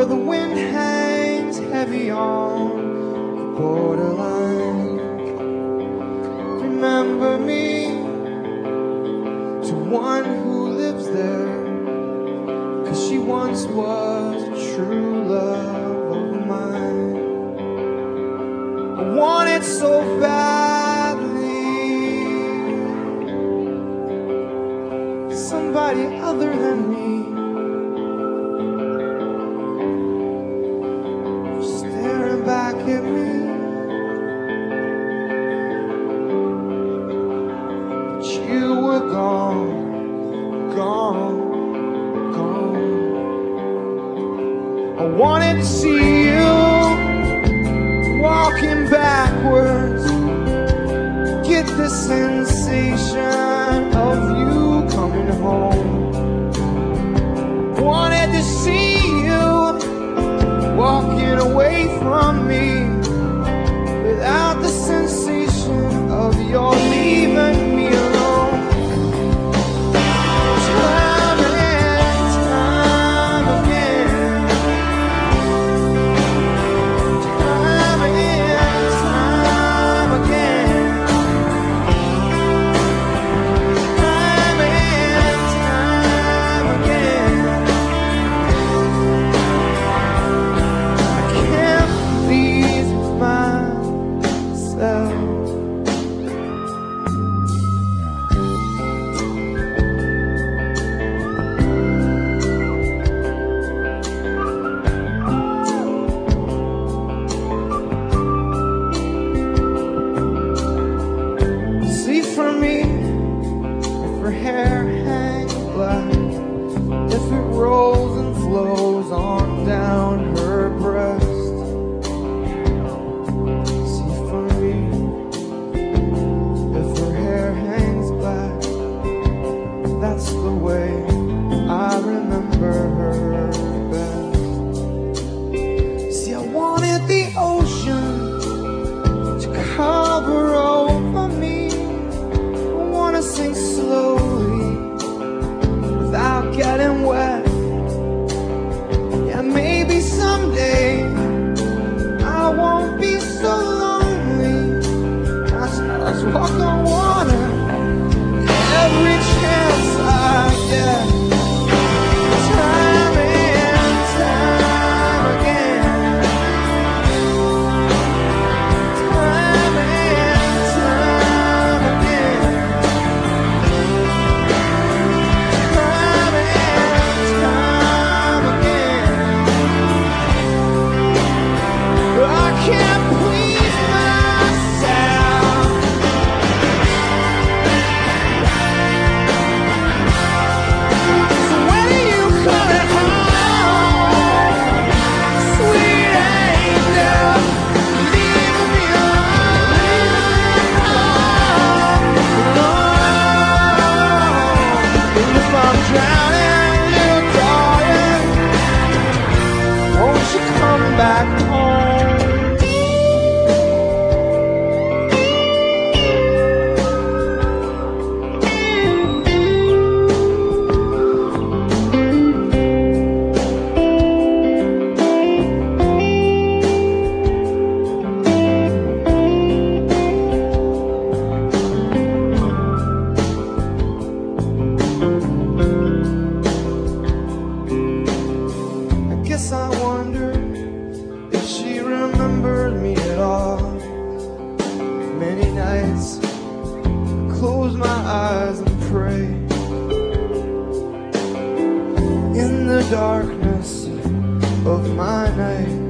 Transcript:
where the wind hangs heavy on the borderline. Remember me to one who lives there, 'cause she once was a true love of mine. I want it so badly, somebody other than me. Staring back at me, but you were gone, gone, gone. I wanted to see you walking backwards, get the sensation of you coming home. Wanted to see you walking away from me without the sensation of your leaving me alone. Time and time again, time and time again, time and time again. I can't please myself. See for me, if her hair hangs black, if it rolls and flows on down her breast. See for me, if her hair hangs black, that's the way I remember her best. See, I wanted the ocean to cover over me. I wanna sing slowly without getting wet. Yeah, maybe someday I won't be so lonely. I'll walk on water every chance I get. Time and time again, time and time again, time and time again. I can't please myself. So when are you coming home, sweet angel? Leave me alone. And if I'm drowning, little darling, won't you come back home? I guess I wonder if she remembered me at all. Many nights I close my eyes and pray. In the darkness of my night,